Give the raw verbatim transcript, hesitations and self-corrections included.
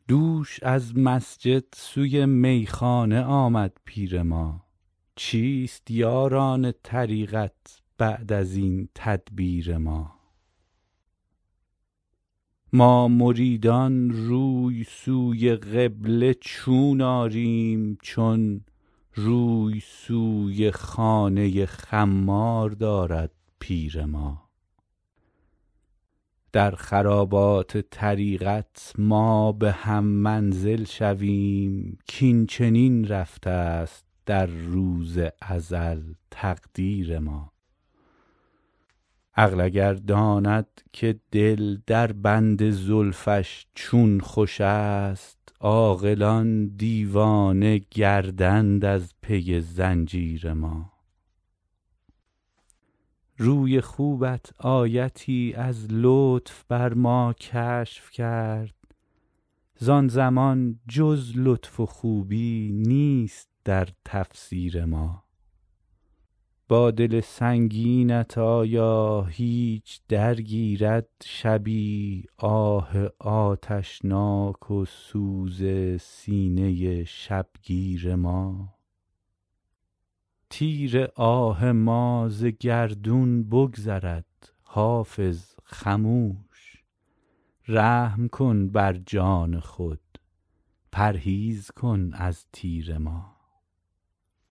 دوش از مسجد سوی میخانه آمد پیر ما، چیست یاران طریقت بعد از این تدبیر ما؟ ما مریدان روی سوی قبله چون آریم، چون روی سوی خانه خمار دارد پیر ما. در خرابات طریقت ما به هم منزل شویم، کین چنین رفته است در روز ازل تقدیر ما. عقل اگر داند که دل در بند زلفش چون خوش است، عاقلان دیوانه گردند از پی زنجیر ما. روی خوبت آیتی از لطف بر ما کشف کرد، زان زمان جز لطف و خوبی نیست در تفسیر ما. با دل سنگینت آیا هیچ درگیرد شبی، آه آتشناک و سوز سینه شبگیر ما؟ تیر آه ما ز گردون بگذرد، حافظ خموش، رحم کن بر جان خود، پرهیز کن از تیر ما.